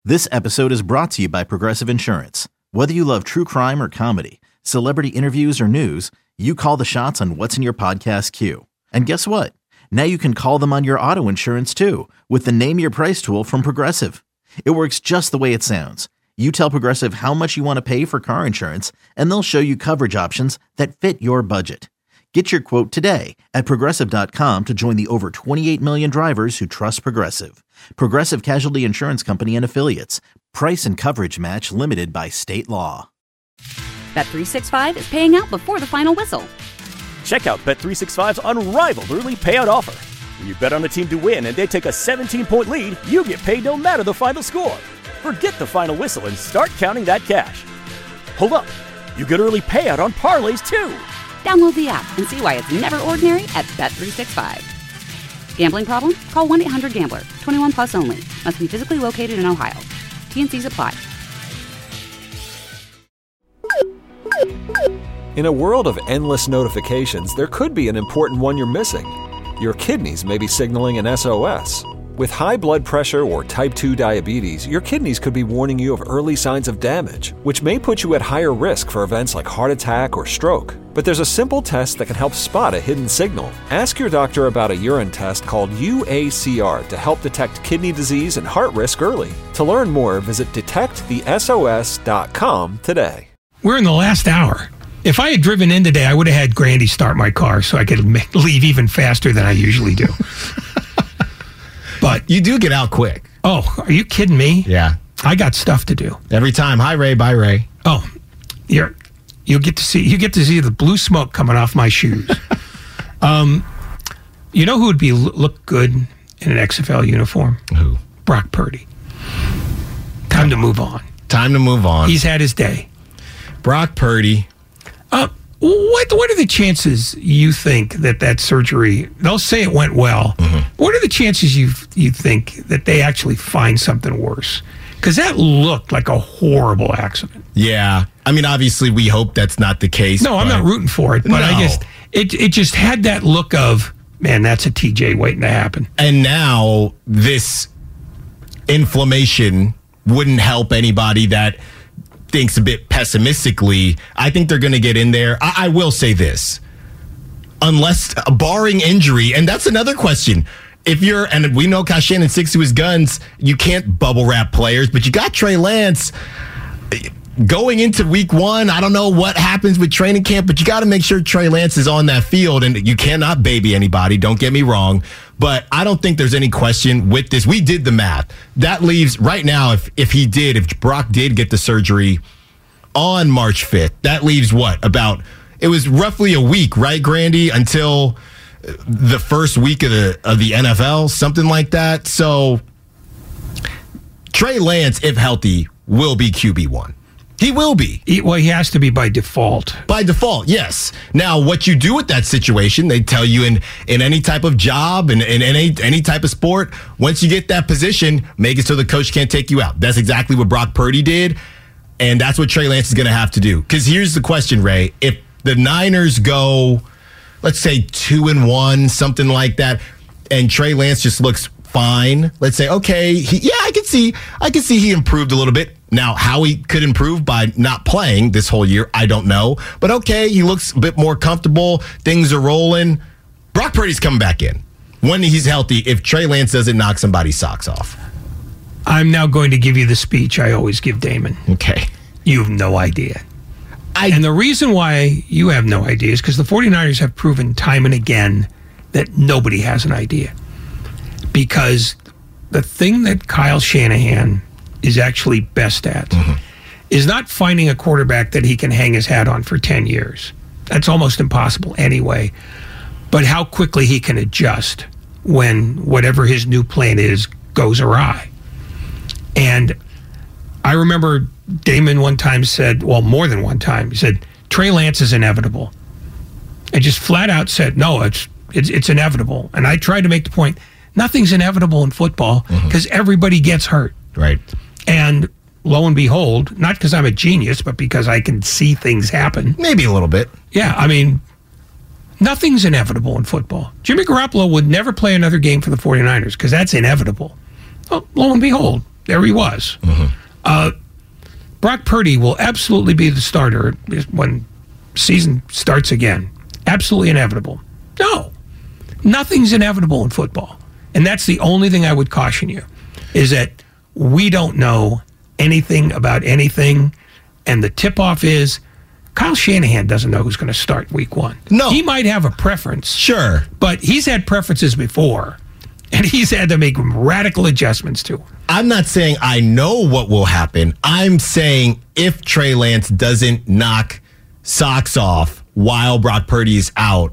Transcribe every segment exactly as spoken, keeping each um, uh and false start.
This episode is brought to you by Progressive Insurance. Whether you love true crime or comedy, celebrity interviews or news, you call the shots on what's in your podcast queue. And guess what? Now you can call them on your auto insurance too with the Name Your Price tool from Progressive. It works just the way it sounds. You tell Progressive how much you want to pay for car insurance, and they'll show you coverage options that fit your budget. Get your quote today at Progressive dot com to join the over twenty-eight million drivers who trust Progressive. Progressive Casualty Insurance Company and Affiliates. Price and coverage match limited by state law. Bet three sixty-five is paying out before the final whistle. Check out Bet three sixty-five's unrivaled early payout offer. When you bet on a team to win and they take a seventeen-point lead, you get paid no matter the final score. Forget the final whistle and start counting that cash. Hold up. You get early payout on parlays, too. Download the app and see why it's never ordinary at Bet three sixty-five. Gambling problem? Call one eight hundred gambler. twenty-one plus only. Must be physically located in Ohio. T N Cs apply. In a world of endless notifications, there could be an important one you're missing. Your kidneys may be signaling an S O S. With high blood pressure or type two diabetes, your kidneys could be warning you of early signs of damage, which may put you at higher risk for events like heart attack or stroke. But there's a simple test that can help spot a hidden signal. Ask your doctor about a urine test called U A C R to help detect kidney disease and heart risk early. To learn more, visit detect the S O S dot com today. We're in the last hour. If I had driven in today, I would have had Grandy start my car so I could make, leave even faster than I usually do. But you do get out quick. Oh, are you kidding me? Yeah. I got stuff to do. Every time. Hi, Ray. Bye, Ray. Oh, you're, you'll get to see you get to see the blue smoke coming off my shoes. um, you know who would be look good in an X F L uniform? Who? Brock Purdy. Time to move on. Time to move on. He's had his day. Brock Purdy. Uh, what what are the chances you think that that surgery, they'll say it went well. Mm-hmm. What are the chances you you think that they actually find something worse? Because that looked like a horrible accident. Yeah. I mean, obviously, we hope that's not the case. No, I'm not rooting for it. But no. I just, it, it just had that look of, man, that's a T J waiting to happen. And now this inflammation wouldn't help anybody that thinks a bit pessimistically. I think they're going to get in there. I, I will say this. Unless, uh, barring injury, and that's another question. If you're, and we know Kyle Shanahan sticks to his guns, you can't bubble wrap players, but you got Trey Lance going into week one. I don't know what happens with training camp, but you got to make sure Trey Lance is on that field, and you cannot baby anybody. Don't get me wrong. But I don't think there's any question with this. We did the math. That leaves right now, if if he did, if Brock did get the surgery on March fifth, that leaves what? About, it was roughly a week, right, Grandy, until the first week of the of the N F L, something like that. So Trey Lance, if healthy, will be Q B one. He will be. He, well, he has to be by default. By default, yes. Now, what you do with that situation, they tell you in, in any type of job, in, in any any type of sport, once you get that position, make it so the coach can't take you out. That's exactly what Brock Purdy did, and that's what Trey Lance is going to have to do. Because here's the question, Ray. If the Niners go, let's say, two and one, something like that, and Trey Lance just looks fine, let's say, okay, he, yeah, I can see, I can see he improved a little bit. Now, how he could improve by not playing this whole year, I don't know. But okay, he looks a bit more comfortable. Things are rolling. Brock Purdy's coming back in when he's healthy if Trey Lance doesn't knock somebody's socks off. I'm now going to give you the speech I always give Damon. Okay. You have no idea. I, and the reason why you have no idea is because the 49ers have proven time and again that nobody has an idea. Because the thing that Kyle Shanahan is actually best at mm-hmm. is not finding a quarterback that he can hang his hat on for ten years. That's almost impossible anyway. But how quickly he can adjust when whatever his new plan is goes awry. And I remember Damon one time said, well, more than one time, he said, Trey Lance is inevitable. And just flat out said, no, it's it's, it's inevitable. And I tried to make the point, nothing's inevitable in football because mm-hmm. everybody gets hurt. Right. And lo and behold, not because I'm a genius, but because I can see things happen. Maybe a little bit. Yeah, I mean, nothing's inevitable in football. Jimmy Garoppolo would never play another game for the 49ers because that's inevitable. Well, lo and behold, There he was. Mm-hmm. Uh, Brock Purdy will absolutely be the starter when season starts again. Absolutely inevitable. No. Nothing's inevitable in football. And that's the only thing I would caution you, is that we don't know anything about anything. And the tip-off is Kyle Shanahan doesn't know who's going to start week one. No. He might have a preference. Sure. But he's had preferences before, and he's had to make radical adjustments to them. I'm not saying I know what will happen. I'm saying if Trey Lance doesn't knock socks off while Brock Purdy is out,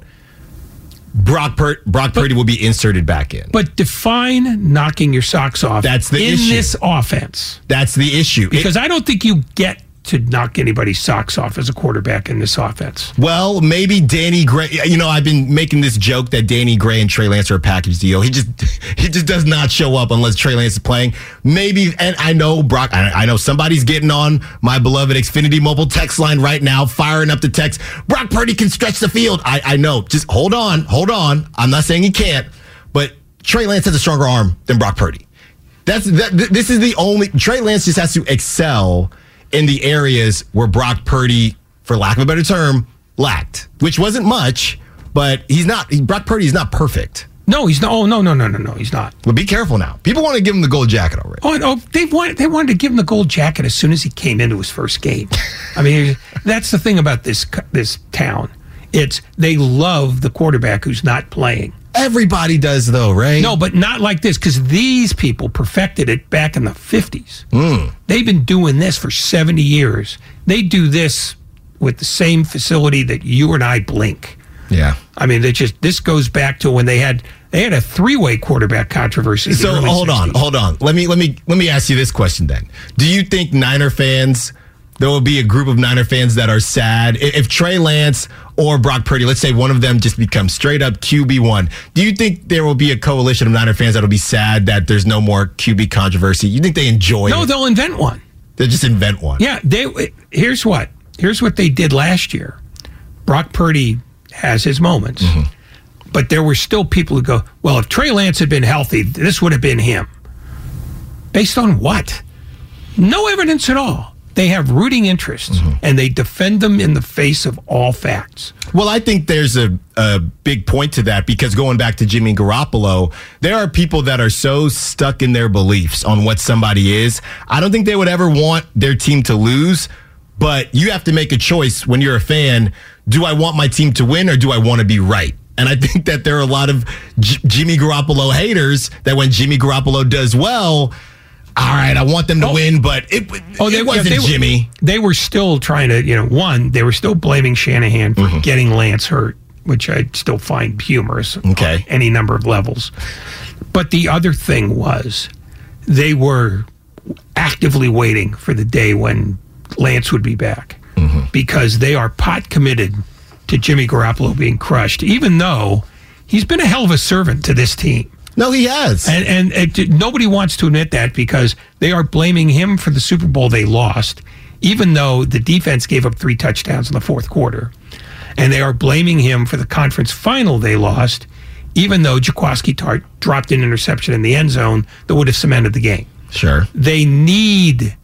Brock, Pur- Brock but, Purdy will be inserted back in. But define knocking your socks off That's the in issue. this offense. That's the issue. Because it, I don't think you get to knock anybody's socks off as a quarterback in this offense. Well, maybe Danny Gray. You know, I've been making this joke that Danny Gray and Trey Lance are a package deal. He just he just does not show up unless Trey Lance is playing. Maybe, and I know Brock. I, I know somebody's getting on my beloved Xfinity mobile text line right now, firing up the text. Brock Purdy can stretch the field. I, I know. Just hold on, hold on. I'm not saying he can't, but Trey Lance has a stronger arm than Brock Purdy. That's that. This is the only. Trey Lance just has to excel in the areas where Brock Purdy, for lack of a better term, lacked, which wasn't much, but he's not, he, Brock Purdy is not perfect. No, he's not. Oh, no, no, no, no, no, he's not. But be careful now. People want to give him the gold jacket already. Oh, no, they wanted, they wanted to give him the gold jacket as soon as he came into his first game. I mean, that's the thing about this this town. It's, they love the quarterback who's not playing. Everybody does, though, right? No, but not like this, because these people perfected it back in the fifties. Mm. They've been doing this for seventy years. They do this with the same facility that you and I blink. Yeah. I mean, they just this goes back to when they had they had a three-way quarterback controversy. So hold on, hold on. Let me let me let me ask you this question then. Do you think Niner fans, there will be a group of Niner fans that are sad if Trey Lance or Brock Purdy, let's say one of them just becomes straight up Q B one? Do you think there will be a coalition of Niner fans that will be sad that there's no more Q B controversy? You think they enjoy no, it? No, they'll invent one. They'll just invent one. Yeah, they. Here's what. Here's what they did last year. Brock Purdy has his moments, mm-hmm. but there were still people who go, well, if Trey Lance had been healthy, this would have been him. Based on what? No evidence at all. They have rooting interests, mm-hmm. and they defend them in the face of all facts. Well, I think there's a, a big point to that, because going back to Jimmy Garoppolo, there are people that are so stuck in their beliefs on what somebody is. I don't think they would ever want their team to lose, but you have to make a choice when you're a fan. Do I want my team to win, or do I want to be right? And I think that there are a lot of J- Jimmy Garoppolo haters that when Jimmy Garoppolo does well, all right, I want them to oh. win, but it, oh, they, it wasn't they were, Jimmy. They were still trying to, you know, one, they were still blaming Shanahan for mm-hmm. getting Lance hurt, which I still find humorous okay. on any number of levels. But the other thing was they were actively waiting for the day when Lance would be back, mm-hmm. because they are pot committed to Jimmy Garoppolo being crushed, even though he's been a hell of a servant to this team. No, he has. And, and it, nobody wants to admit that, because they are blaming him for the Super Bowl they lost, even though the defense gave up three touchdowns in the fourth quarter. And they are blaming him for the conference final they lost, even though Jaquiski Tartt dropped an interception in the end zone that would have cemented the game. Sure. They need,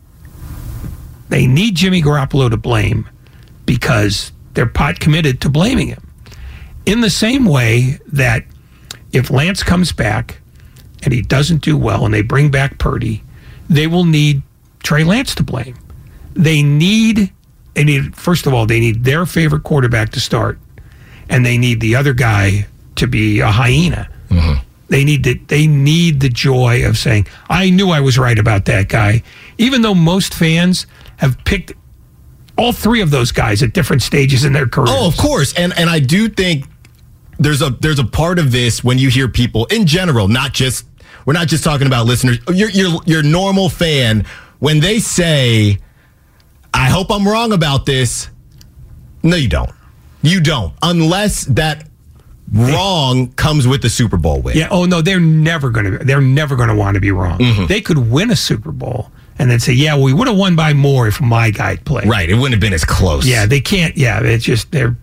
they need Jimmy Garoppolo to blame, because they're pot committed to blaming him. In the same way that if Lance comes back and he doesn't do well and they bring back Purdy, they will need Trey Lance to blame. They need, they need, first of all, they need their favorite quarterback to start, and they need the other guy to be a hyena. Mm-hmm. They need the, they need the joy of saying, I knew I was right about that guy, even though most fans have picked all three of those guys at different stages in their careers. Oh, of course. And and I do think There's a there's a part of this when you hear people in general, not just we're not just talking about listeners. Your your your normal fan, when they say, "I hope I'm wrong about this," no, you don't. You don't, unless that wrong comes with the Super Bowl win. Yeah. Oh no, they're never going to. They're never going to want to be wrong. Mm-hmm. They could win a Super Bowl and then say, "Yeah, well, we would have won by more if my guy played." Right. It wouldn't have been as close. Yeah. They can't. Yeah. It's just they're.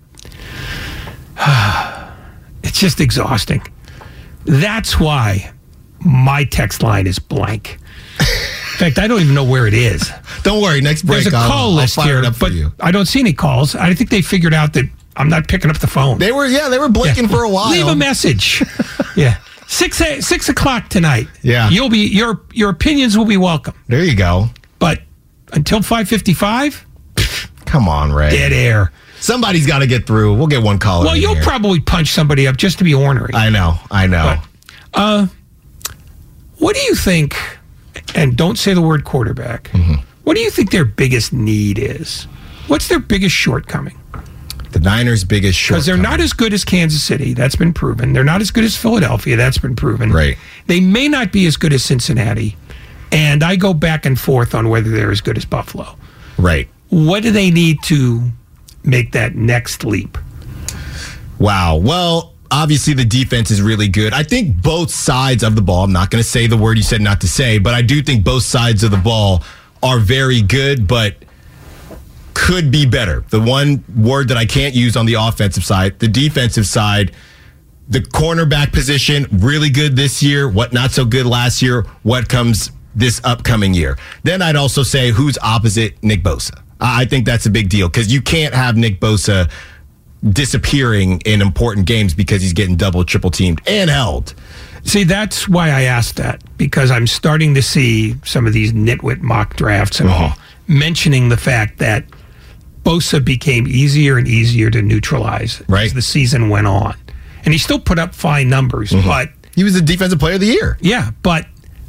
It's just exhausting. That's why my text line is blank. fact, I don't even know where it is. Don't worry. Next break, There's a I'll, call I'll list fire here, it up but for you. I don't see any calls. I think they figured out that I'm not picking up the phone. They were, yeah, they were blinking Yeah. for a while. Leave a message. yeah, six six o'clock tonight. Yeah. you'll be your your opinions will be welcome. There you go. But until five fifty-five, Come on, Ray. dead air. Somebody's got to get through. We'll get one caller. Well, in you'll here. probably punch somebody up just to be ornery. I know. I know. But, uh, what do you think? And don't say the word quarterback. Mm-hmm. What do you think their biggest need is? What's their biggest shortcoming? The Niners' biggest shortcoming. Because they're not as good as Kansas City. That's been proven. They're not as good as Philadelphia. That's been proven. Right. They may not be as good as Cincinnati. And I go back and forth on whether they're as good as Buffalo. Right. What do they need to make that next leap? Wow. Well, obviously the defense is really good. I think both sides of the ball, I'm not going to say the word you said not to say, but I do think both sides of the ball are very good, but could be better. The one word that I can't use on the offensive side, the defensive side, the cornerback position, really good this year. What not so good last year? What comes this upcoming year? Then I'd also say who's opposite Nick Bosa. I think that's a big deal because you can't have Nick Bosa disappearing in important games because he's getting double, triple teamed and held. See, that's why I asked that, because I'm starting to see some of these nitwit mock drafts and all mentioning the fact that Bosa became easier and easier to neutralize Right. as the season went on. And he still put up fine numbers, but He was the defensive player of the year. yeah, but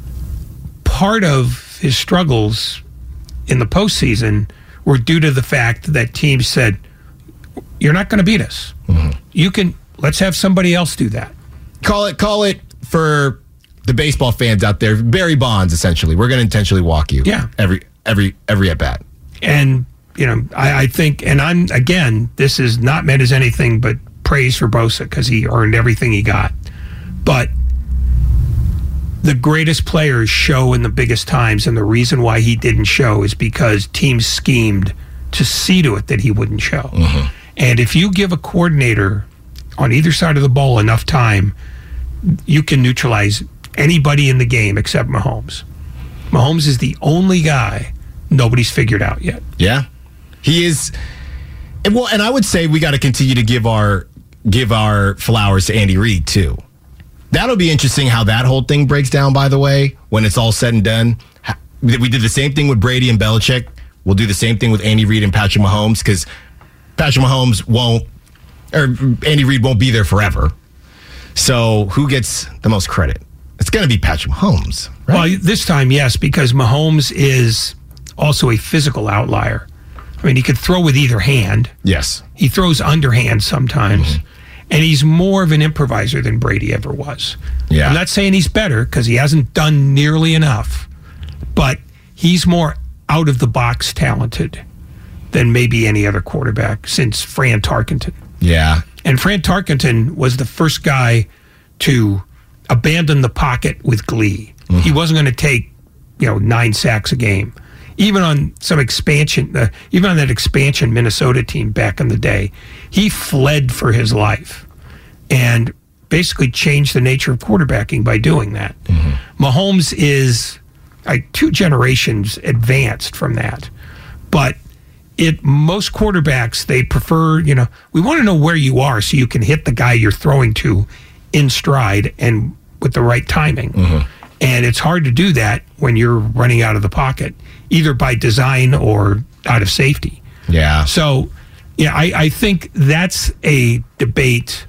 part of his struggles in the postseason were due to the fact that teams said, you're not going to beat us. You can, let's have somebody else do that. Call it, call it for the baseball fans out there, Barry Bonds, essentially. We're going to intentionally walk you. Yeah. Every, every, every at bat. And, you know, I, I think, and I'm, again, this is not meant as anything but praise for Bosa because he earned everything he got. But the greatest players show in the biggest times, and the reason why he didn't show is because teams schemed to see to it that he wouldn't show. Mm-hmm. And if you give a coordinator on either side of the ball enough time, you can neutralize anybody in the game except Mahomes. Mahomes is the only guy nobody's figured out yet. Yeah. He is. And well, and I would say we got to continue to give our give our flowers to Andy Reid too. That'll be interesting how that whole thing breaks down, by the way, when it's all said and done. We did the same thing with Brady and Belichick. We'll do the same thing with Andy Reid and Patrick Mahomes because Patrick Mahomes won't, or Andy Reid won't be there forever. So who gets the most credit? It's going to be Patrick Mahomes, right? Well, this time, yes, because Mahomes is also a physical outlier. I mean, he could throw with either hand. Yes. He throws underhand sometimes. Mm-hmm. And he's more of an improviser than Brady ever was. Yeah. I'm not saying he's better because he hasn't done nearly enough, but he's more out of the box talented than maybe any other quarterback since Fran Tarkenton. Yeah. And Fran Tarkenton was the first guy to abandon the pocket with glee. Mm-hmm. He wasn't going to take, you know, nine sacks a game. Even on some expansion, uh, even on that expansion Minnesota team back in the day, he fled for his life and basically changed the nature of quarterbacking by doing that. Mm-hmm. Mahomes is like two generations advanced from that. But it most quarterbacks, they prefer, you know, we want to know where you are so you can hit the guy you're throwing to in stride and with the right timing. Mm-hmm. And it's hard to do that when you're running out of the pocket, either by design or out of safety. Yeah. So, yeah, I, I think that's a debate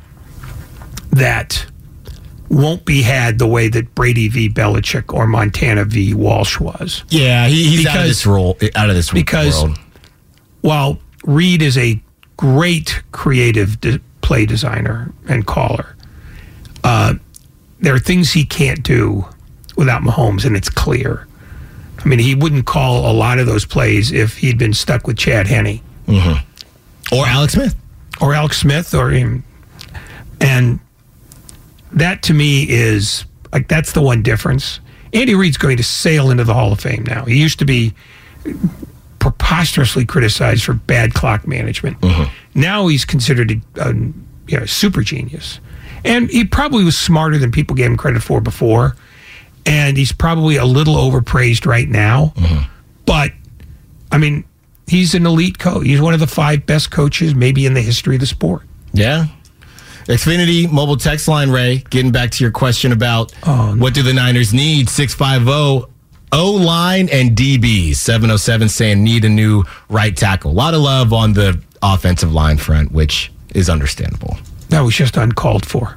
that won't be had the way that Brady v. Belichick or Montana v. Walsh was. Yeah, he, he's because, out of this role, out of this because world. While Reid is a great creative de- play designer and caller, uh, there are things he can't do without Mahomes, and it's clear. I mean, he wouldn't call a lot of those plays if he'd been stuck with Chad Henne. Mm-hmm. Or Alex Smith. Or Alex Smith, or him. And that, to me, is, like, that's the one difference. Andy Reid's going to sail into the Hall of Fame now. He used to be preposterously criticized for bad clock management. Mm-hmm. Now he's considered a, a you know, super genius. And he probably was smarter than people gave him credit for before. and he's probably a little overpraised right now. Mm-hmm. But, I mean, he's an elite coach. He's one of the five best coaches maybe in the history of the sport. Yeah. Xfinity mobile text line, Ray, getting back to your question about oh, no. what do the Niners need? six five zero O-line and D Bs. seven oh seven saying need a new right tackle. A lot of love on the offensive line front, which is understandable. That was just uncalled for.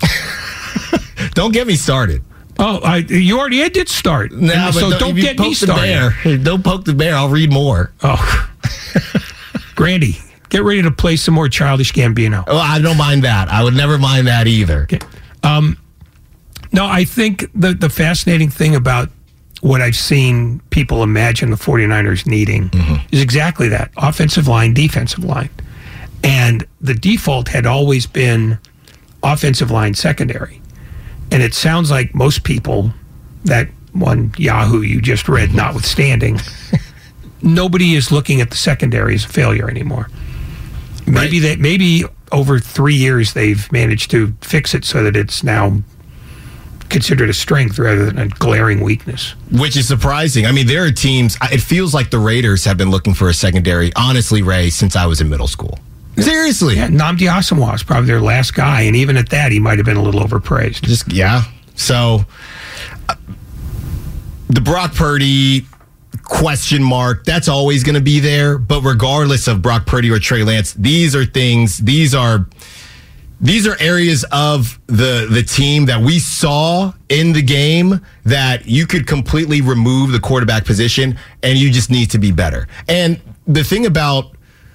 Don't get me started. Oh, I, you already did start. Nah, so don't, don't get me started. Bear, don't poke the bear. I'll read more. Oh. Grandy, get ready to play some more Childish Gambino. Oh, I don't mind that. I would never mind that either. Okay. Um, no, I think the, the fascinating thing about what I've seen people imagine the 49ers needing mm-hmm. is exactly that. Offensive line, defensive line. And the default had always been offensive line secondary. And it sounds like most people, that one Yahoo you just read mm-hmm. notwithstanding, nobody is looking at the secondary as a failure anymore. Maybe right. they, maybe over three years they've managed to fix it so that it's now considered a strength rather than a glaring weakness. Which is surprising. I mean, there are teams, it feels like the Raiders have been looking for a secondary, honestly, Ray, since I was in middle school. Seriously. Yeah, Nnamdi Asomugha is probably their last guy, and even at that, he might have been a little overpraised. Just yeah. So, uh, the Brock Purdy question mark, that's always going to be there. But regardless of Brock Purdy or Trey Lance, these are things, these are these are areas of the the team that we saw in the game that you could completely remove the quarterback position, and you just need to be better. And the thing about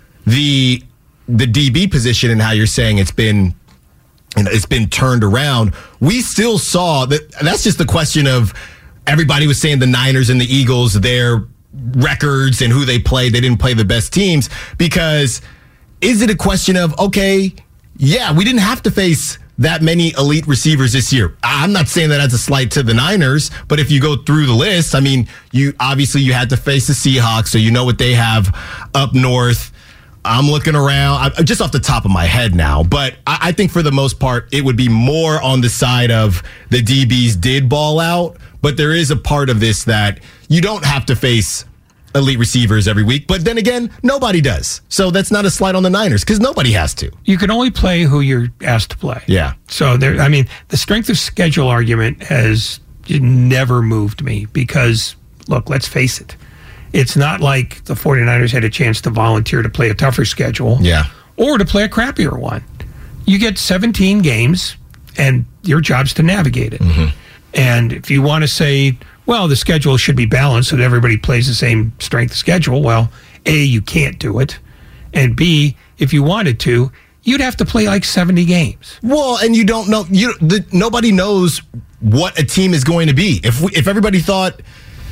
the the D B position and how you're saying it's been you know, it's been turned around, we still saw that. That's just the question of everybody was saying the Niners and the Eagles, their records and who they played, they didn't play the best teams. Because is it a question of, okay, yeah, we didn't have to face that many elite receivers this year. I'm not saying that as a slight to the Niners, but if you go through the list, I mean, you obviously you had to face the Seahawks, so you know what they have up north. I'm looking around, I'm just off the top of my head now, but I think for the most part, it would be more on the side of the D Bs did ball out, but there is a part of this that you don't have to face elite receivers every week, but then again, nobody does. So that's not a slight on the Niners, because nobody has to. You can only play who you're asked to play. Yeah. So there, I mean, the strength of schedule argument has never moved me, because, look, let's face it. It's not like the 49ers had a chance to volunteer to play a tougher schedule yeah. or to play a crappier one. You get seventeen games, and your job's to navigate it. Mm-hmm. And if you want to say, well, the schedule should be balanced so that everybody plays the same strength schedule, well, A, you can't do it. And B, if you wanted to, you'd have to play like seventy games. Well, and you don't know, you the, nobody knows what a team is going to be. If we, if everybody thought,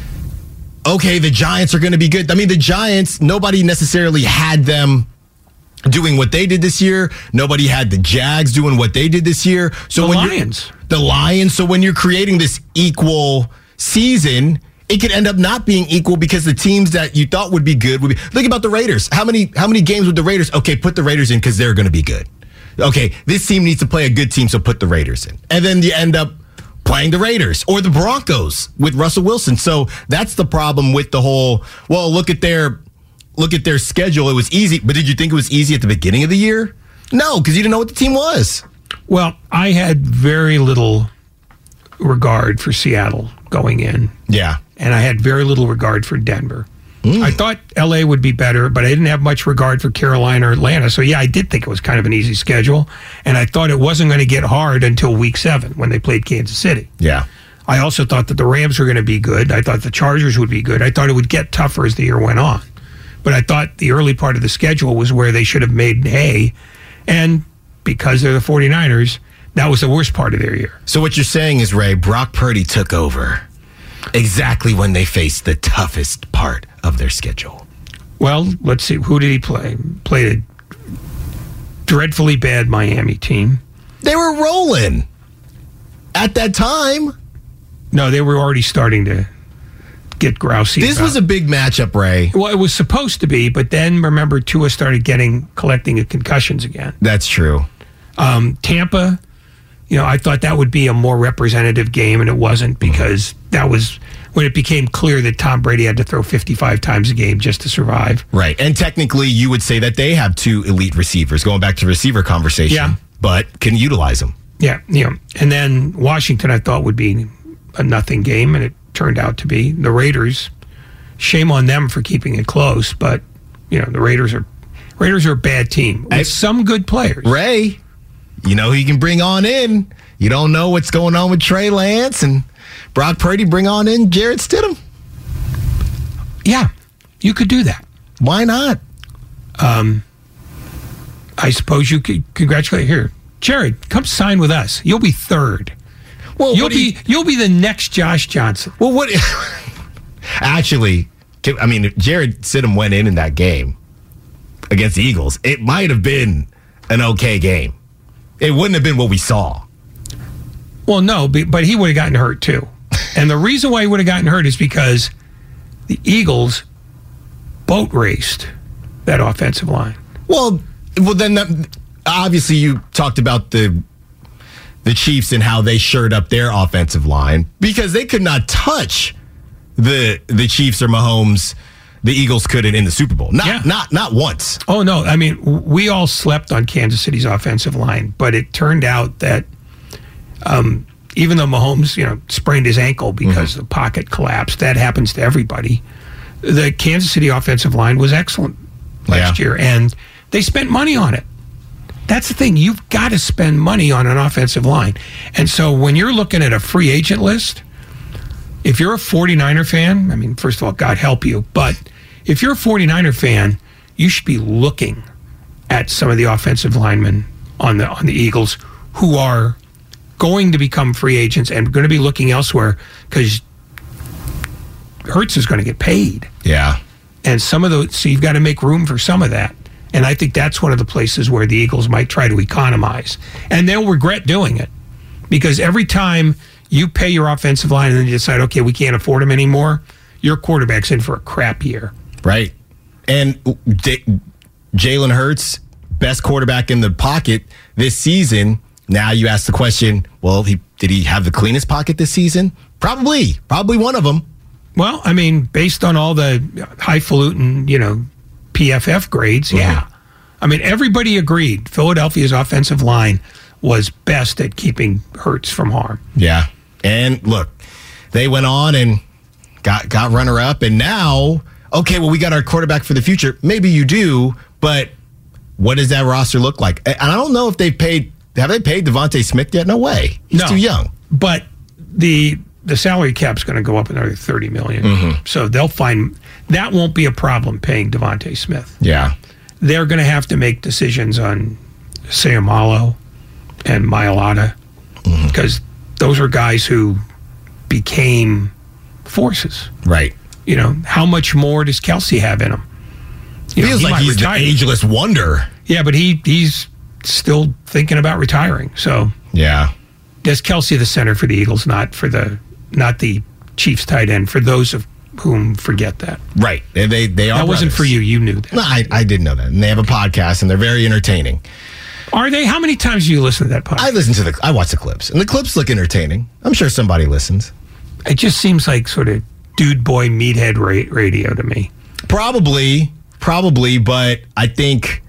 okay, the Giants are going to be good. I mean, the Giants, nobody necessarily had them doing what they did this year. Nobody had the Jags doing what they did this year. So the when Lions. The Lions. So when you're creating this equal season, it could end up not being equal because the teams that you thought would be good would be. Think about the Raiders. How many how many games with the Raiders? Okay, put the Raiders in because they're going to be good. Okay, this team needs to play a good team, so put the Raiders in. And then you end up playing the Raiders or the Broncos with Russell Wilson. So that's the problem with the whole, well, look at their look at their schedule. It was easy. But did you think it was easy at the beginning of the year? No, because you didn't know what the team was. Well, I had very little regard for Seattle going in. Yeah. And I had very little regard for Denver. Mm. I thought L A would be better, but I didn't have much regard for Carolina or Atlanta. So, yeah, I did think it was kind of an easy schedule. And I thought it wasn't going to get hard until week seven when they played Kansas City. Yeah. I also thought that the Rams were going to be good. I thought the Chargers would be good. I thought it would get tougher as the year went on. But I thought the early part of the schedule was where they should have made hay. And because they're the 49ers, that was the worst part of their year. So what you're saying is, Ray, Brock Purdy took over exactly when they faced the toughest part of their schedule. Well, let's see. Who did he play? Played a dreadfully bad Miami team. They were rolling at that time. No, they were already starting to get grousy. This about. was a big matchup, Ray. Well, it was supposed to be, but then remember, Tua started getting collecting concussions again. That's true. Um, Tampa You know, I thought that would be a more representative game, and it wasn't, because mm-hmm. that was when it became clear that Tom Brady had to throw fifty-five times a game just to survive. Right. And technically, you would say that they have two elite receivers, going back to receiver conversation, yeah. but can utilize them. Yeah, you know, and then Washington I thought would be a nothing game, and it turned out to be. The Raiders, shame on them for keeping it close, but you know, the Raiders are Raiders are a bad team with I, some good players. Ray, you know who you can bring on in. You don't know what's going on with Trey Lance and Brock Purdy. Bring on in Jarrett Stidham. Yeah, you could do that. Why not? Um, I suppose you could congratulate here. Jared, come sign with us. You'll be third. Well, you'll be you, you'll be the next Josh Johnson. Well, what? Actually, I mean, Jared Stidham went in in that game against the Eagles. It might have been an okay game. It wouldn't have been what we saw. Well, no, but he would have gotten hurt too. And the reason why he would have gotten hurt is because the Eagles boat raced that offensive line. Well, well, then that, obviously you talked about the the Chiefs and how they shored up their offensive line, because they could not touch the the Chiefs or Mahomes. The Eagles couldn't in the Super Bowl. Not yeah. not not once. Oh no, I mean, we all slept on Kansas City's offensive line, but it turned out that um, even though Mahomes, you know, sprained his ankle because mm-hmm. the pocket collapsed, that happens to everybody. The Kansas City offensive line was excellent last yeah. year, and they spent money on it. That's the thing. You've got to spend money on an offensive line. And so when you're looking at a free agent list, if you're a 49er fan, I mean, first of all, God help you, but if you're a 49er fan, you should be looking at some of the offensive linemen on the on the Eagles who are going to become free agents and going to be looking elsewhere, because Hurts is going to get paid. Yeah. And some of those, so you've got to make room for some of that. And I think that's one of the places where the Eagles might try to economize. And they'll regret doing it, because every time you pay your offensive line and then you decide, okay, we can't afford him anymore, your quarterback's in for a crap year. Right. And J- Jalen Hurts, best quarterback in the pocket this season. Now you ask the question, well, he did he have the cleanest pocket this season? Probably. Probably one of them. Well, I mean, based on all the highfalutin, you know, P F F grades, mm-hmm. yeah. I mean, everybody agreed Philadelphia's offensive line was best at keeping Hurts from harm. Yeah. And look, they went on and got got runner-up, and now, okay, well, we got our quarterback for the future. Maybe you do, but what does that roster look like? And I don't know if they've paid, have they paid Devontae Smith yet? No way. He's no, too young. But the the salary cap's going to go up another thirty million dollars. Mm-hmm. So they'll find, that won't be a problem paying Devontae Smith. Yeah. They're going to have to make decisions on Sayamalo and Mailata, because mm-hmm. those are guys who became forces. Right. You know, how much more does Kelsey have in him? You Feels know, he like he's retire. the ageless wonder. Yeah, but he he's still thinking about retiring. So yeah, that's Kelsey the center for the Eagles, not for the not the Chiefs tight end. For those of whom forget that. Right. They they, they are. That wasn't for you. You knew that. No, I, I did know that. And they have a podcast, and they're very entertaining. Are they? How many times do you listen to that podcast? I listen to the. I watch the clips, and the clips look entertaining. I'm sure somebody listens. It just seems like sort of dude boy meathead ra- radio to me. Probably, probably, but I think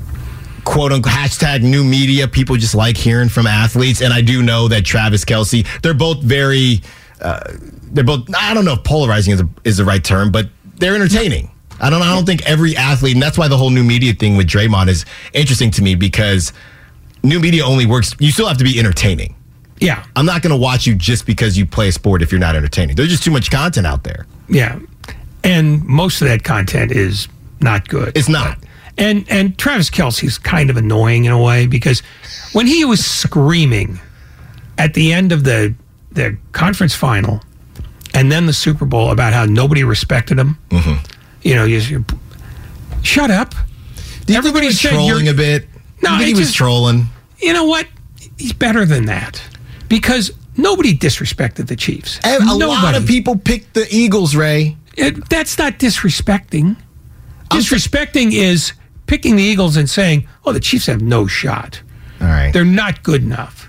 quote unquote hashtag new media, people just like hearing from athletes, and I do know that Travis Kelce, they're both very, uh, they're both. I don't know if polarizing is, a, is the right term, but they're entertaining. I don't. I don't think every athlete, and that's why the whole new media thing with Draymond is interesting to me, because new media only works. You still have to be entertaining. Yeah, I'm not going to watch you just because you play a sport if you're not entertaining. There's just too much content out there. Yeah, and most of that content is not good. It's not. And and Travis Kelce's kind of annoying in a way, because when he was screaming at the end of the the conference final and then the Super Bowl about how nobody respected him. Mm-hmm. You know, you, you shut up. Do you Everybody think he was trolling a bit? No, he was just, trolling. You know what? He's better than that, because nobody disrespected the Chiefs. And a nobody. lot of people picked the Eagles, Ray. It, that's not disrespecting. Disrespecting is picking the Eagles and saying, "Oh, the Chiefs have no shot. All right, they're not good enough."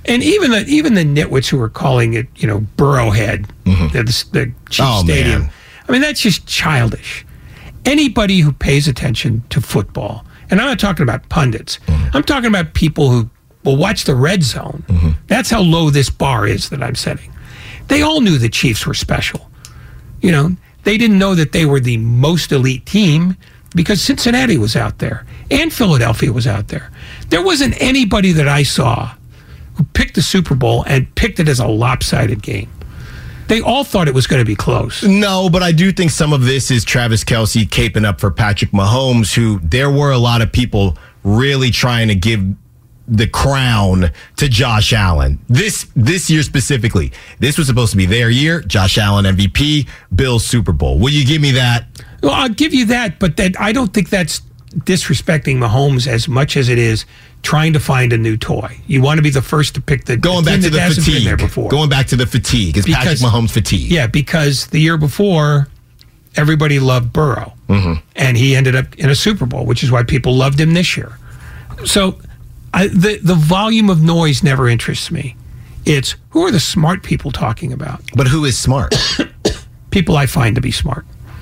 And even the even the nitwits who are calling it, you know, Burrowhead, mm-hmm. the, the Chiefs oh, Stadium. Man. I mean, that's just childish. Anybody who pays attention to football, and I'm not talking about pundits, mm-hmm. I'm talking about people who will watch the red zone. Mm-hmm. That's how low this bar is that I'm setting. They all knew the Chiefs were special. You know, they didn't know that they were the most elite team because Cincinnati was out there and Philadelphia was out there. There wasn't anybody that I saw who picked the Super Bowl and picked it as a lopsided game. They all thought it was going to be close. No, but I do think some of this is Travis Kelce caping up for Patrick Mahomes, who there were a lot of people really trying to give the crown to Josh Allen. This this year specifically. This was supposed to be their year. Josh Allen M V P, Bills Super Bowl. Will you give me that? Well, I'll give you that, but that I don't think that's disrespecting Mahomes as much as it is trying to find a new toy. You want to be the first to pick the going the back to the fatigue. There before. Going back to the fatigue. Is Patrick Mahomes fatigue? Yeah, because the year before, everybody loved Burrow, mm-hmm. and he ended up in a Super Bowl, which is why people loved him this year. So I, the the volume of noise never interests me. It's who are the smart people talking about? But who is smart? People I find to be smart.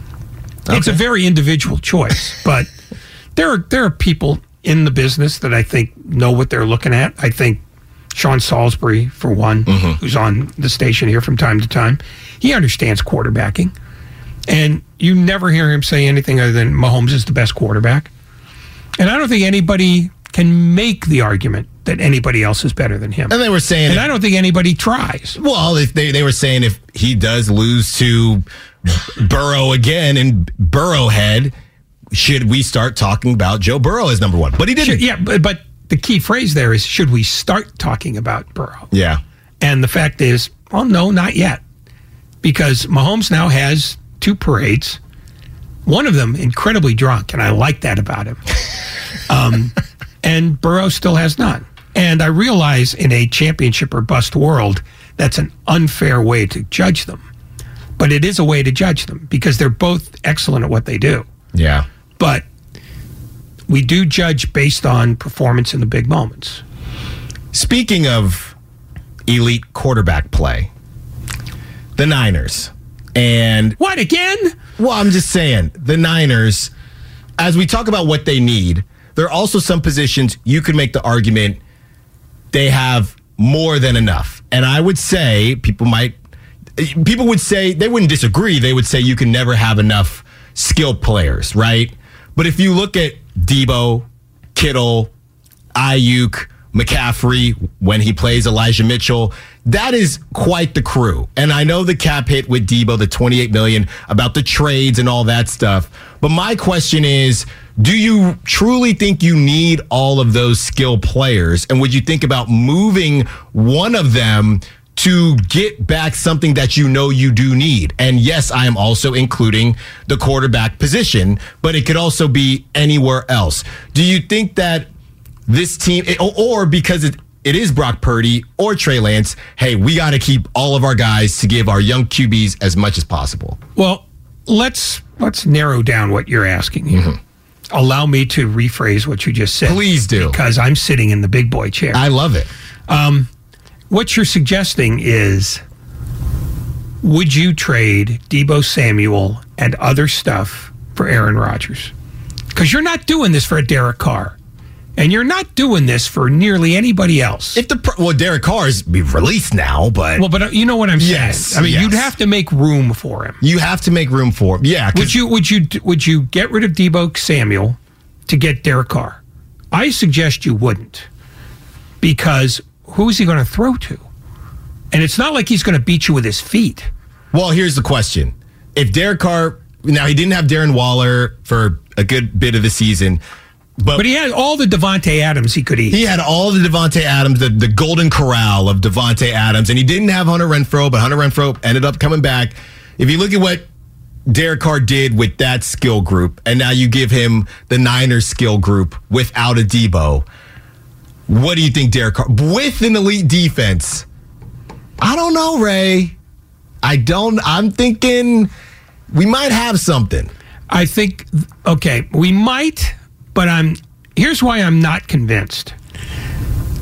Okay. It's a very individual choice, but there are there are people in the business that I think know what they're looking at. I think Sean Salisbury, for one, mm-hmm. who's on the station here from time to time, he understands quarterbacking. And you never hear him say anything other than Mahomes is the best quarterback. And I don't think anybody can make the argument that anybody else is better than him. And they were saying... And if, I don't think anybody tries. Well, if they, they were saying if he does lose to Burrow again in Burrowhead, should we start talking about Joe Burrow as number one? But he didn't. Should, yeah, but, but the key phrase there is, should we start talking about Burrow? Yeah. And the fact is, well, no, not yet. Because Mahomes now has two parades. One of them incredibly drunk, and I like that about him. Um, and Burrow still has none. And I realize in a championship or bust world, that's an unfair way to judge them. But it is a way to judge them because they're both excellent at what they do. Yeah. But we do judge based on performance in the big moments. Speaking of elite quarterback play, the Niners. And what, again? Well, I'm just saying, the Niners, as we talk about what they need, there are also some positions you could make the argument they have more than enough. And I would say, people might, people would say, they wouldn't disagree, they would say you can never have enough skilled players, right? But if you look at Debo, Kittle, Ayuk, McCaffrey, when he plays Elijah Mitchell, that is quite the crew. And I know the cap hit with Debo, the twenty-eight million dollars, about the trades and all that stuff. But my question is, do you truly think you need all of those skilled players? And would you think about moving one of them to get back something that you know you do need? And yes, I am also including the quarterback position, but it could also be anywhere else. Do you think that this team, or because it, it is Brock Purdy or Trey Lance, hey, we got to keep all of our guys to give our young Q Bs as much as possible? Well, let's let's narrow down what you're asking here. Mm-hmm. Allow me to rephrase what you just said. Please do. Because I'm sitting in the big boy chair. I love it. Um, what you're suggesting is, would you trade Debo Samuel and other stuff for Aaron Rodgers? Because you're not doing this for a Derek Carr. And you're not doing this for nearly anybody else. If the well, Derek Carr is be released now, but well, but you know what I'm saying. Yes, I mean, yes. You'd have to make room for him. You have to make room for him. Yeah. Would you? Would you? Would you get rid of Debo Samuel to get Derek Carr? I suggest you wouldn't, because who is he going to throw to? And it's not like he's going to beat you with his feet. Well, here's the question: if Derek Carr, now he didn't have Darren Waller for a good bit of the season. But, but he had all the Devontae Adams he could eat. He had all the Devontae Adams, the, the golden corral of Devontae Adams, and he didn't have Hunter Renfrow, but Hunter Renfrow ended up coming back. If you look at what Derek Carr did with that skill group, and now you give him the Niners skill group without a Debo, what do you think Derek Carr, with an elite defense? I don't know, Ray. I don't, I'm thinking we might have something. I think, okay, we might... But I'm here's why I'm not convinced.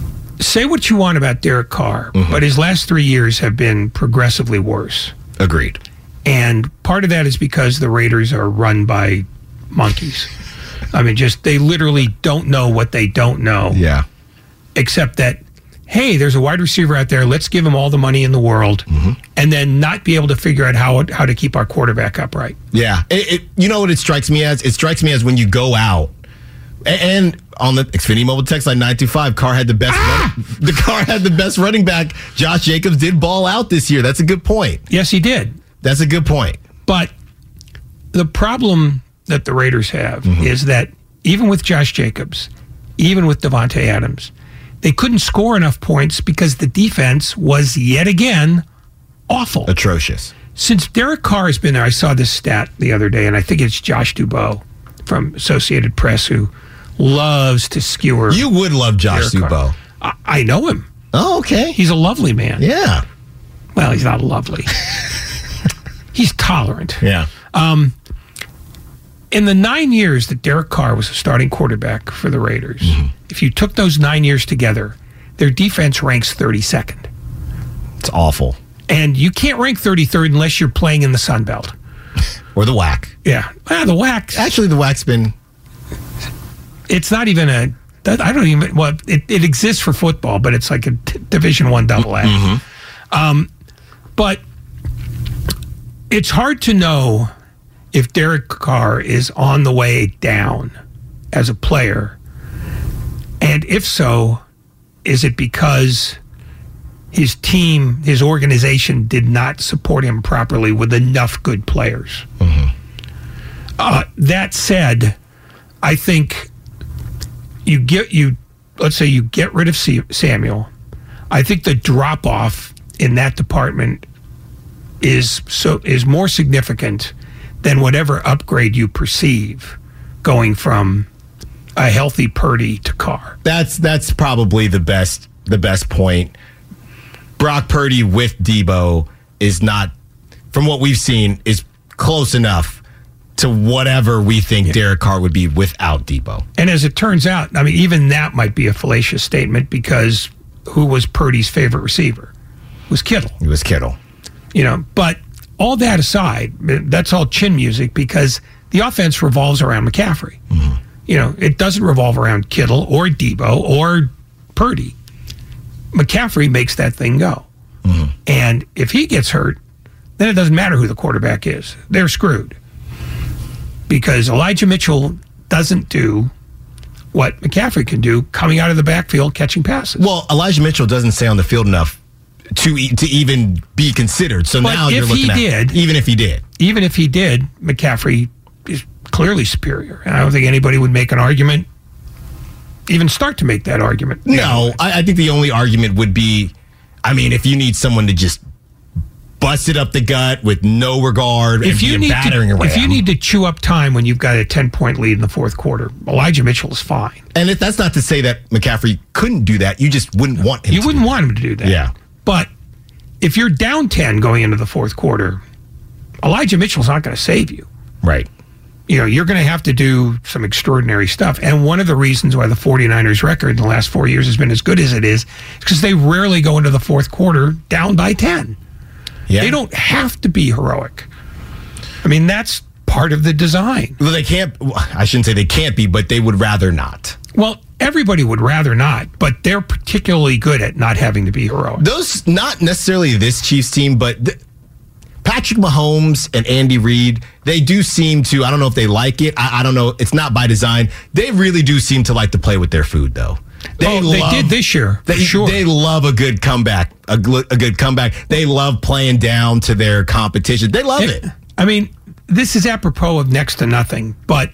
say what you want about Derek Carr, mm-hmm. but his last three years have been progressively worse. Agreed. And part of that is because the Raiders are run by monkeys. I mean, just they literally don't know what they don't know. Yeah. Except that, hey, there's a wide receiver out there. Let's give him all the money in the world, mm-hmm. and then not be able to figure out how how to keep our quarterback upright. Yeah. It, it, you know what it strikes me as? It strikes me as when you go out, and on the Xfinity Mobile text line nine two five, Carr had the best ah! running, the Carr had the best running back. Josh Jacobs did ball out this year. That's a good point. Yes, he did. That's a good point. But the problem that the Raiders have mm-hmm. is that even with Josh Jacobs, even with Devontae Adams, they couldn't score enough points because the defense was yet again awful. Atrocious. Since Derek Carr has been there, I saw this stat the other day, and I think it's Josh Dubow from Associated Press who loves to skewer. You would love Josh Derek Dubow. I, I know him. Oh, okay. He's a lovely man. Yeah. Well, he's not lovely. He's tolerant. Yeah. Um, in the nine years that Derek Carr was a starting quarterback for the Raiders, mm-hmm. if you took those nine years together, their defense ranks thirty-second. It's awful. And you can't rank thirty-third unless you're playing in the Sun Belt. Or the W A C. Yeah. Ah, the W A C. Actually, the W A C's been... It's not even a... I don't even... Well, it, it exists for football, but it's like a t- Division One double A. Mm-hmm. Um, but it's hard to know if Derek Carr is on the way down as a player. And if so, is it because his team, his organization did not support him properly with enough good players? Mm-hmm. Uh, that said, I think you get you. Let's say you get rid of Samuel. I think the drop off in that department is so is more significant than whatever upgrade you perceive going from a healthy Purdy to Carr. That's that's probably the best the best point. Brock Purdy with Debo is not, from what we've seen, is close enough to whatever we think yeah. Derek Carr would be without Debo. And as it turns out, I mean, even that might be a fallacious statement because who was Purdy's favorite receiver? It was Kittle. It was Kittle. You know, but all that aside, that's all chin music because the offense revolves around McCaffrey. Mm-hmm. You know, it doesn't revolve around Kittle or Debo or Purdy. McCaffrey makes that thing go. Mm-hmm. And if he gets hurt, then it doesn't matter who the quarterback is. They're screwed. Because Elijah Mitchell doesn't do what McCaffrey can do coming out of the backfield catching passes. Well, Elijah Mitchell doesn't stay on the field enough to to even be considered. So but now you're looking at did, even if he did. Even if he did, McCaffrey is clearly superior. And I don't think anybody would make an argument, even start to make that argument. No, I, I think the only argument would be, I mean, if you need someone to just bust it up the gut with no regard if and you be need battering to, around. If you need to chew up time when you've got a ten-point lead in the fourth quarter, Elijah Mitchell is fine. And if that's not to say that McCaffrey couldn't do that. You just wouldn't want him you to. You wouldn't do want him to do that. Yeah. But if you're down ten going into the fourth quarter, Elijah Mitchell's not going to save you. Right. You know, you're going to have to do some extraordinary stuff. And one of the reasons why the 49ers record in the last four years has been as good as it is, is because they rarely go into the fourth quarter down by ten. Yeah. They don't have to be heroic. I mean, that's part of the design. Well, they can't, I shouldn't say they can't be, but they would rather not. Well, everybody would rather not, but they're particularly good at not having to be heroic. Those, not necessarily this Chiefs team, but the, Patrick Mahomes and Andy Reid, they do seem to, I don't know if they like it. I, I don't know. It's not by design. They really do seem to like to play with their food, though. They, oh, love, they did this year. They, sure. they love a good comeback, a, gl- a good comeback. They love playing down to their competition. They love it, it. I mean, this is apropos of next to nothing, but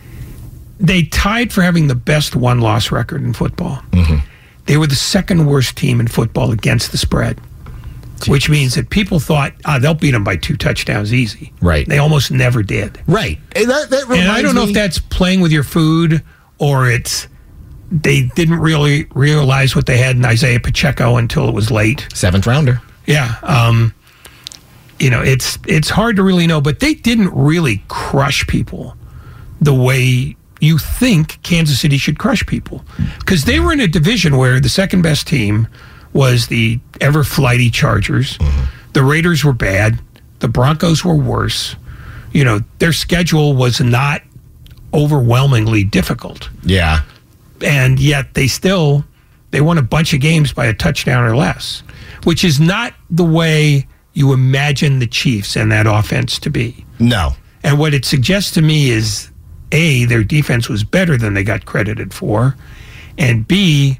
they tied for having the best one-loss record in football. Mm-hmm. They were the second worst team in football against the spread, Jeez. Which means that people thought, ah, they'll beat them by two touchdowns easy. Right. They almost never did. Right. And, that, that and I don't know me- if that's playing with your food or it's they didn't really realize what they had in Isaiah Pacheco until it was late. Seventh rounder. Yeah. Um, you know, it's it's hard to really know, but they didn't really crush people the way you think Kansas City should crush people because they were in a division where the second best team was the ever flighty Chargers. Mm-hmm. The Raiders were bad. The Broncos were worse. You know, their schedule was not overwhelmingly difficult. Yeah. And yet they still, they won a bunch of games by a touchdown or less, which is not the way you imagine the Chiefs and that offense to be. No. And what it suggests to me is, A, their defense was better than they got credited for, and B,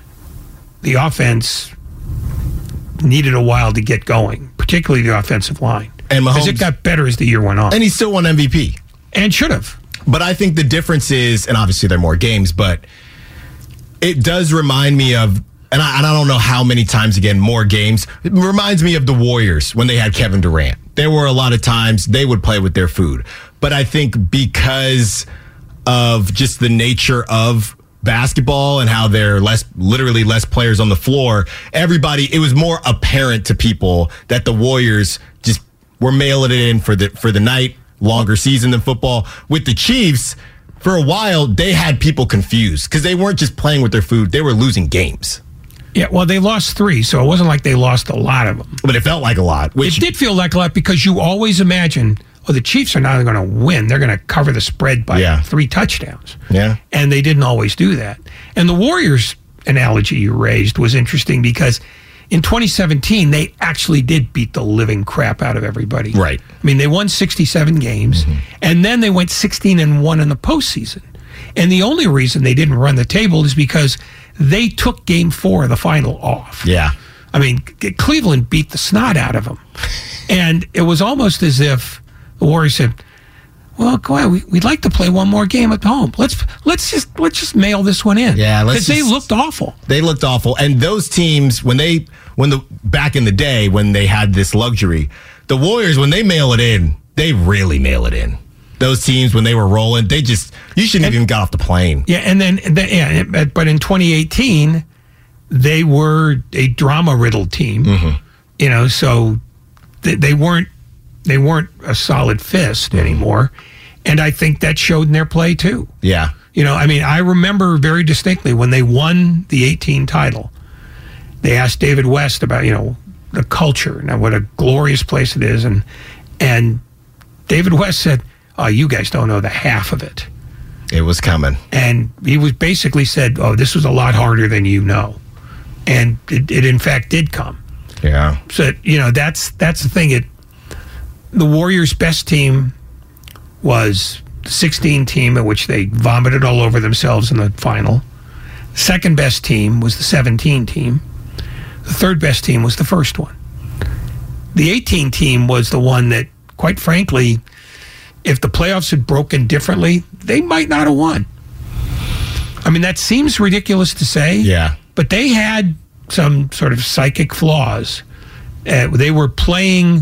the offense needed a while to get going, particularly the offensive line. And Mahomes, because it got better as the year went on. And he still won M V P. And should have. But I think the difference is, and obviously there are more games, but it does remind me of, and I, and I don't know how many times, again, more games, it reminds me of the Warriors when they had Kevin Durant. There were a lot of times they would play with their food. But I think because of just the nature of basketball and how there are less, literally less players on the floor, everybody, it was more apparent to people that the Warriors just were mailing it in for the for the night, longer season than football. With the Chiefs, for a while, they had people confused because they weren't just playing with their food, they were losing games. Yeah, well, they lost three, so it wasn't like they lost a lot of them. But it felt like a lot. Which it did feel like a lot because you always imagine, oh, the Chiefs are not going to win. They're going to cover the spread by yeah. three touchdowns. Yeah. And they didn't always do that. And the Warriors analogy you raised was interesting because in twenty seventeen, they actually did beat the living crap out of everybody. Right. I mean, they won sixty-seven games, mm-hmm. and then they went sixteen and one in the postseason. And the only reason they didn't run the table is because they took game four of the final off. Yeah. I mean, Cleveland beat the snot out of them. And it was almost as if the Warriors said, well, go ahead, we, we'd like to play one more game at home. Let's let's just let's just mail this one in. Yeah, because they looked awful. They looked awful. And those teams, when they when the back in the day when they had this luxury, the Warriors, when they mail it in, they really mail it in. Those teams, when they were rolling, they just, you shouldn't have even got off the plane. Yeah, and then, then yeah, but in twenty eighteen, they were a drama-riddled team. Mm-hmm. You know, so they, they weren't they weren't a solid fist mm-hmm. anymore, and I think that showed in their play too. Yeah, you know, I mean, I remember very distinctly when they won the eighteen title. They asked David West about, you know, the culture, now what a glorious place it is, and and David West said, oh, you guys don't know the half of it. It was coming. And he was basically said, oh, this was a lot harder than you know. And it, it in fact did come. Yeah. So, you know, that's that's the thing. It the Warriors' best team was the sixteen team, at which they vomited all over themselves in the final. The second best team was the seventeen team. The third best team was the first one. The eighteen team was the one that, quite frankly, if the playoffs had broken differently, they might not have won. I mean, that seems ridiculous to say. Yeah. But they had some sort of psychic flaws. Uh, they were playing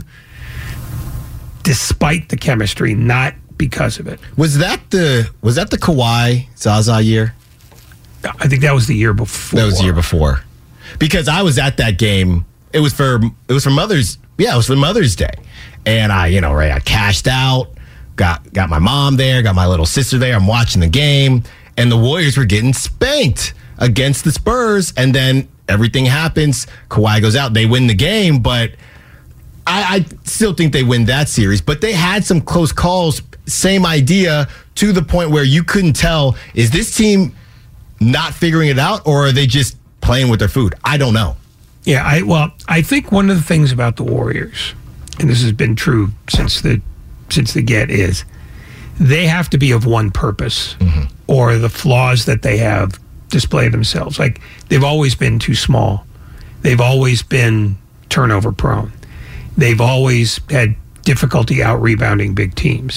despite the chemistry, not because of it. Was that the was that the Kawhi Zaza year? I think that was the year before. That was the year before. Because I was at that game. It was for it was for Mother's yeah, it was for Mother's Day. And I, you know, right, I cashed out. Got got my mom there, got my little sister there. I'm watching the game, and the Warriors were getting spanked against the Spurs, and then everything happens. Kawhi goes out. They win the game, but I, I still think they win that series. But they had some close calls, same idea, to the point where you couldn't tell, is this team not figuring it out, or are they just playing with their food? I don't know. Yeah, I well, I think one of the things about the Warriors, and this has been true since the since the get, is they have to be of one purpose, mm-hmm. or the flaws that they have display themselves. Like, they've always been too small. They've always been turnover prone. They've always had difficulty out rebounding big teams.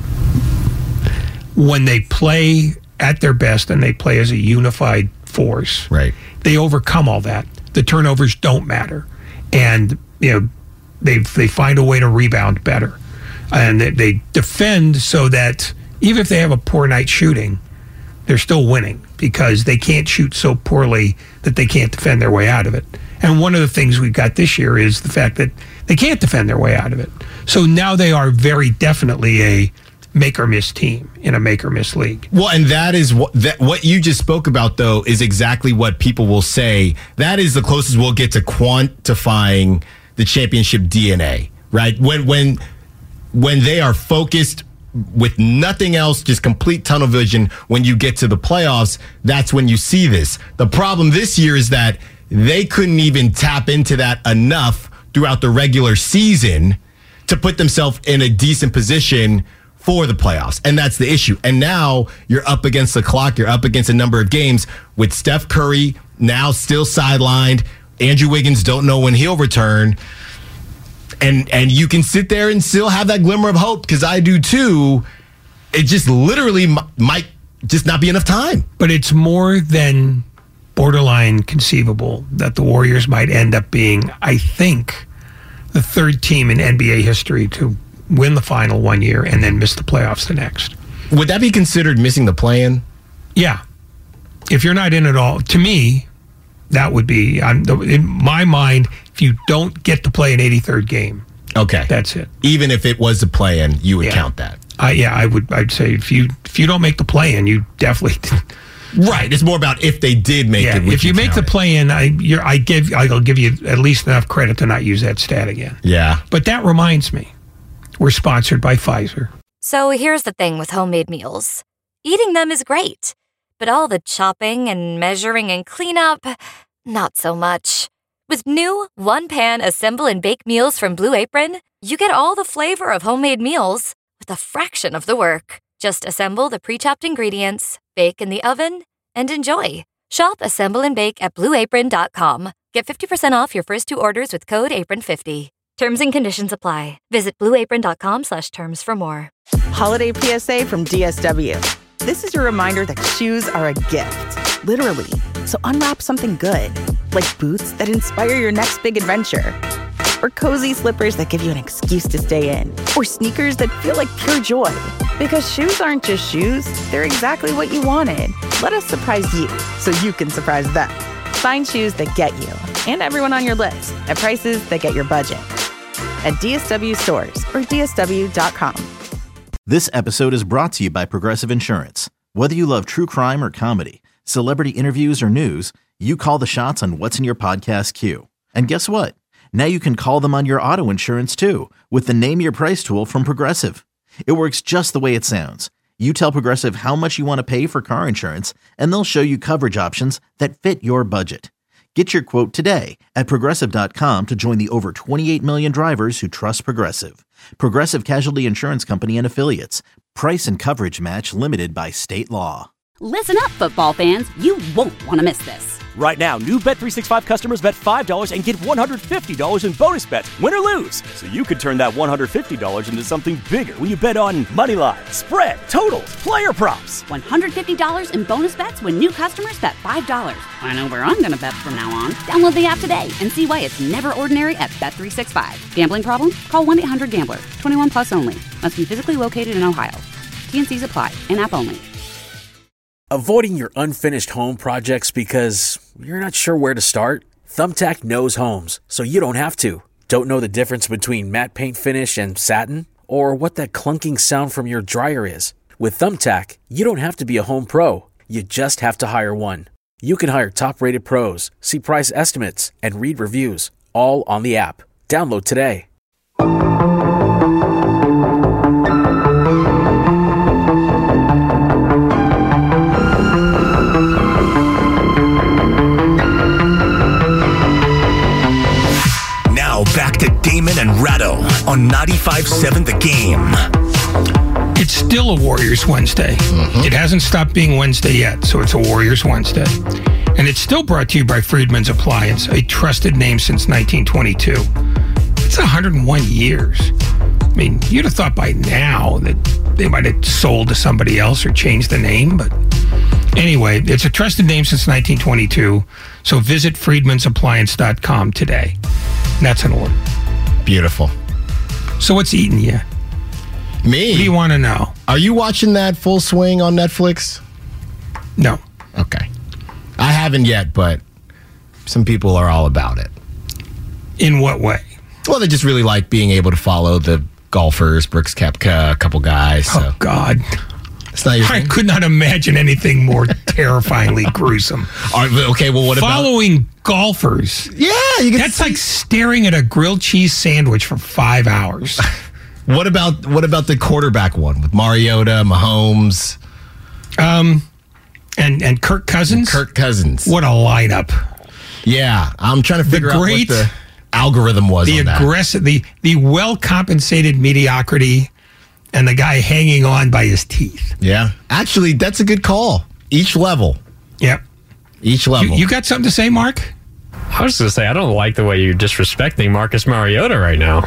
When they play at their best and they play as a unified force, right, they overcome all that. The turnovers don't matter. And, you know, they they find a way to rebound better. And they, they defend so that even if they have a poor night shooting, they're still winning because they can't shoot so poorly that they can't defend their way out of it. And one of the things we've got this year is the fact that they can't defend their way out of it. So now they are very definitely a make or miss team in a make or miss league. Well, and that is what that what you just spoke about, though, is exactly what people will say. That is the closest we'll get to quantifying the championship D N A, right? When when when they are focused with nothing else, just complete tunnel vision. When you get to the playoffs, that's when you see this. The problem this year is that they couldn't even tap into that enough throughout the regular season to put themselves in a decent position for the playoffs. And that's the issue. And now you're up against the clock. You're up against a number of games with Steph Curry now still sidelined. Andrew Wiggins don't know when he'll return. And and you can sit there and still have that glimmer of hope, because I do too. It just literally m- might just not be enough time. But it's more than borderline conceivable that the Warriors might end up being, I think, the third team in N B A history to win the final one year and then miss the playoffs the next. Would that be considered missing the play-in? Yeah. If you're not in at all, to me, that would be, I'm, in my mind, if you don't get to play an eighty-third game, okay, that's it. Even if it was a play-in, you would yeah. count that. Uh, yeah, I would. I'd say if you if you don't make the play-in, you definitely. Right. It's more about if they did make yeah, it. If you, you make the play-in, I you're, I give I'll give you at least enough credit to not use that stat again. Yeah. But that reminds me, we're sponsored by Pfizer. So here's the thing with homemade meals: eating them is great, but all the chopping and measuring and cleanup, not so much. With new one-pan assemble and bake meals from Blue Apron, you get all the flavor of homemade meals with a fraction of the work. Just assemble the pre-chopped ingredients, bake in the oven, and enjoy. Shop Assemble and Bake at blue apron dot com. Get fifty percent off your first two orders with code apron fifty. Terms and conditions apply. Visit blue apron dot com slash terms for more. Holiday P S A from D S W. This is your reminder that shoes are a gift, literally. So unwrap something good, like boots that inspire your next big adventure, or cozy slippers that give you an excuse to stay in, or sneakers that feel like pure joy. Because shoes aren't just shoes, they're exactly what you wanted. Let us surprise you so you can surprise them. Find shoes that get you and everyone on your list at prices that get your budget. At D S W stores or D S W dot com. This episode is brought to you by Progressive Insurance. Whether you love true crime or comedy, celebrity interviews or news, you call the shots on what's in your podcast queue. And guess what? Now you can call them on your auto insurance too with the Name Your Price tool from Progressive. It works just the way it sounds. You tell Progressive how much you want to pay for car insurance, and they'll show you coverage options that fit your budget. Get your quote today at Progressive dot com to join the over twenty-eight million drivers who trust Progressive. Progressive Casualty Insurance Company and Affiliates. Price and coverage match limited by state law. Listen up, football fans. You won't want to miss this. Right now, new Bet three sixty-five customers bet five dollars and get one hundred fifty dollars in bonus bets, win or lose. So you could turn that one hundred fifty dollars into something bigger when you bet on money line, spread, totals, player props. one hundred fifty dollars in bonus bets when new customers bet five dollars. I know where I'm going to bet from now on. Download the app today and see why it's never ordinary at Bet three sixty-five. Gambling problem? Call one eight hundred gambler. twenty-one plus only. Must be physically located in Ohio. T N Cs apply. In-app only. Avoiding your unfinished home projects because you're not sure where to start? Thumbtack knows homes, so you don't have to. Don't know the difference between matte paint finish and satin? Or what that clunking sound from your dryer is? With Thumbtack, you don't have to be a home pro. You just have to hire one. You can hire top-rated pros, see price estimates, and read reviews, all on the app. Download today. Back to Damon and Ratto on ninety-five point seven The Game. It's still a Warriors Wednesday. Mm-hmm. It hasn't stopped being Wednesday yet, so it's a Warriors Wednesday. And it's still brought to you by Friedman's Appliance, a trusted name since nineteen twenty-two. It's one hundred one years. I mean, you'd have thought by now that they might have sold to somebody else or changed the name, but anyway, it's a trusted name since nineteen twenty-two, so visit friedmans appliance dot com today. That's an order. Beautiful. So what's eating you? Me? What do you want to know? Are you watching that Full Swing on Netflix? No. Okay. I haven't yet, but some people are all about it. In what way? Well, they just really like being able to follow the golfers, Brooks Koepka, a couple guys. So. Oh, God. It's not your I thing? could not imagine anything more terrifyingly gruesome. All right, okay, well, what Following about... golfers. Yeah, you can That's see... like staring at a grilled cheese sandwich for five hours. What about what about the quarterback one with Mariota, Mahomes, um, and and Kirk Cousins? Kirk Cousins. What a lineup! Yeah, I'm trying to figure the great, out what the algorithm was. The on aggressive, the the well compensated mediocrity, and the guy hanging on by his teeth. Yeah, actually, that's a good call. Each level. Yep. Each level. You, you got something to say, Mark? I was going to say I don't like the way you're disrespecting Marcus Mariota right now.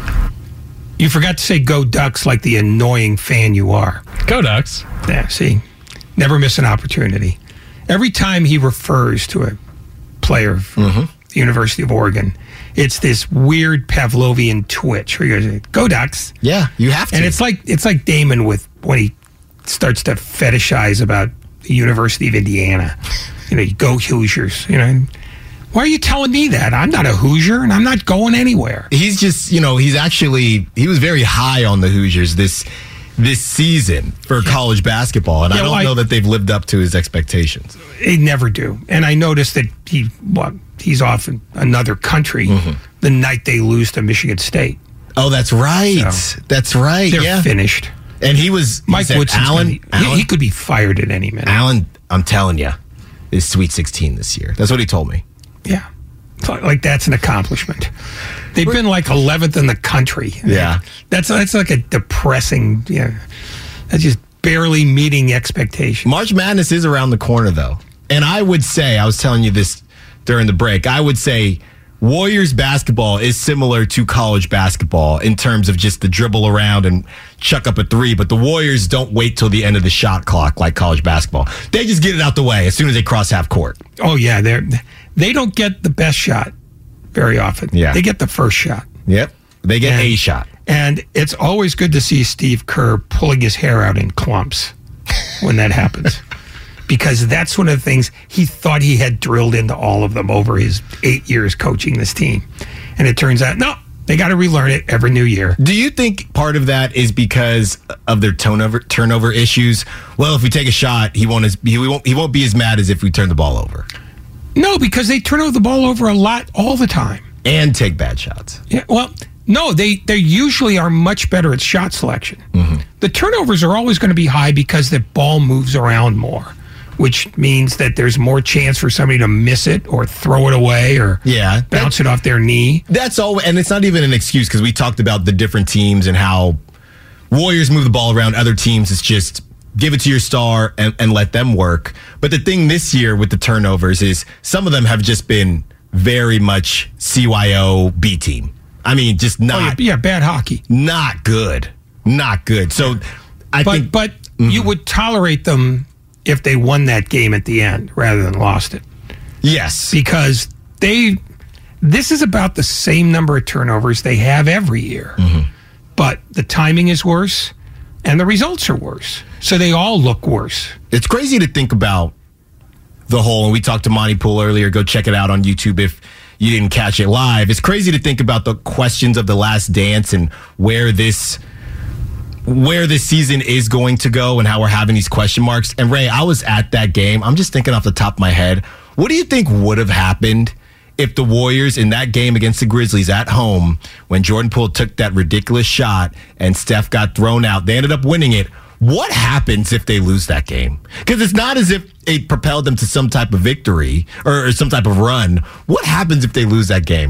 You forgot to say "Go Ducks" like the annoying fan you are. Go Ducks. Yeah, see, never miss an opportunity. Every time he refers to a player from mm-hmm. the University of Oregon, it's this weird Pavlovian twitch where he goes, "Go Ducks." Yeah, you have to. And it's like it's like Damon with when he starts to fetishize about the University of Indiana. You know, you go Hoosiers. You know. Why are you telling me that? I'm not a Hoosier, and I'm not going anywhere. He's just, you know, he's actually, he was very high on the Hoosiers this this season for yeah. college basketball, and yeah, I don't well, know I, that they've lived up to his expectations. They never do. And I noticed that he, well, he's off in another country mm-hmm. the night they lose to Michigan State. Oh, that's right. So that's right. They're yeah. finished. And he was, Mike Woodson, Allen, Allen, he, he could be fired at any minute. Allen, I'm telling you, is Sweet sixteen this year. That's what he told me. Yeah. Like that's an accomplishment. They've been like eleventh in the country. Yeah. That's that's like a depressing, you know, that's just barely meeting expectations. March Madness is around the corner, though. And I would say, I was telling you this during the break, I would say Warriors basketball is similar to college basketball in terms of just the dribble around and chuck up a three, but the Warriors don't wait till the end of the shot clock like college basketball. They just get it out the way as soon as they cross half court. Oh, yeah. They're, they don't get the best shot very often. Yeah. They get the first shot. Yep. They get and, a shot. And it's always good to see Steve Kerr pulling his hair out in clumps when that happens. Because that's one of the things he thought he had drilled into all of them over his eight years coaching this team. And it turns out, no, they got to relearn it every new year. Do you think part of that is because of their turnover turnover issues? Well, if we take a shot, he won't as, he won't he won't be as mad as if we turn the ball over. No, because they turn over the ball over a lot all the time. And take bad shots. Yeah, well, no, they, they usually are much better at shot selection. Mm-hmm. The turnovers are always going to be high because the ball moves around more, which means that there's more chance for somebody to miss it or throw it away or yeah, bounce it off their knee. That's all, and it's not even an excuse because we talked about the different teams and how Warriors move the ball around. Other teams, it's just give it to your star and, and let them work. But the thing this year with the turnovers is some of them have just been very much C Y O B team. I mean, just not. Oh, yeah, yeah, bad hockey. Not good. Not good. So I but, think. But mm-hmm. you would tolerate them if they won that game at the end rather than lost it. Yes. Because they, this is about the same number of turnovers they have every year. Mm-hmm. But the timing is worse and the results are worse. So they all look worse. It's crazy to think about the whole, and we talked to Monty Poole earlier. Go check it out on YouTube if you didn't catch it live. It's crazy to think about the questions of The Last Dance and where this where this season is going to go and how we're having these question marks. And Ray, I was at that game. I'm just thinking off the top of my head, what do you think would have happened if the Warriors in that game against the Grizzlies at home, when Jordan Poole took that ridiculous shot and Steph got thrown out, they ended up winning it? What happens if they lose that game? Because it's not as if it propelled them to some type of victory or, or some type of run. What happens if they lose that game?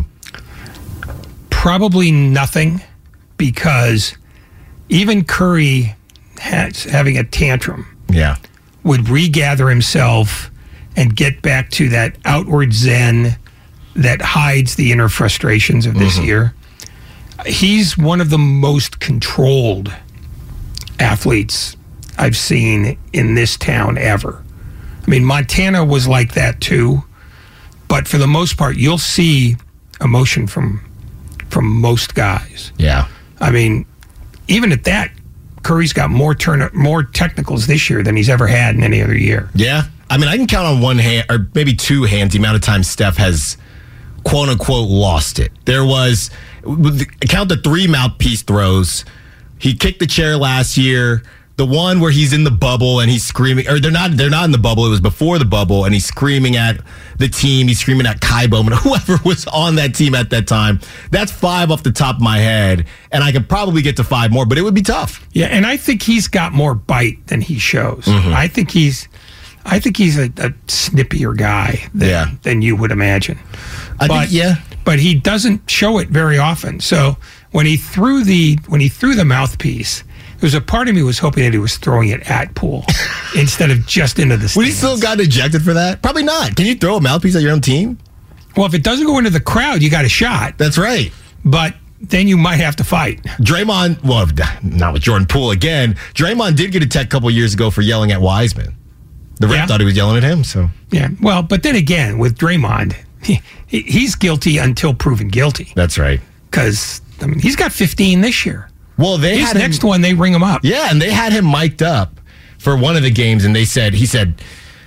Probably nothing, because even Curry has, having a tantrum yeah. would regather himself and get back to that outward zen that hides the inner frustrations of this mm-hmm. year. He's one of the most controlled athletes I've seen in this town ever. I mean, Montana was like that too, but for the most part, you'll see emotion from from most guys. Yeah. I mean, even at that, Curry's got more turn more technicals this year than he's ever had in any other year. Yeah. I mean, I can count on one hand, or maybe two hands, the amount of times Steph has quote unquote lost it. There was, count the three mouthpiece throws. He kicked the chair last year. The one where he's in the bubble and he's screaming, or they're not, they're not in the bubble. It was before the bubble, and he's screaming at the team. He's screaming at Kai Bowman, whoever was on that team at that time. That's five off the top of my head, and I could probably get to five more, but it would be tough. Yeah, and I think he's got more bite than he shows. Mm-hmm. I think he's, I think he's a, a snippier guy than, yeah. than you would imagine. I but, think, yeah, but he doesn't show it very often. So when he threw the when he threw the mouthpiece, there was a part of me was hoping that he was throwing it at Poole instead of just into the stands. Would he still got ejected for that? Probably not. Can you throw a mouthpiece at your own team? Well, if it doesn't go into the crowd, you got a shot. That's right. But then you might have to fight. Draymond, well, not with Jordan Poole again. Draymond did get a tech a couple years ago for yelling at Wiseman. The ref Yeah. thought he was yelling at him, so. Yeah, well, but then again, with Draymond, he, he's guilty until proven guilty. That's right. Because, I mean, he's got fifteen this year. Well, they His had next him, one, they ring him up. Yeah, and they had him mic'd up for one of the games, and they said, he said,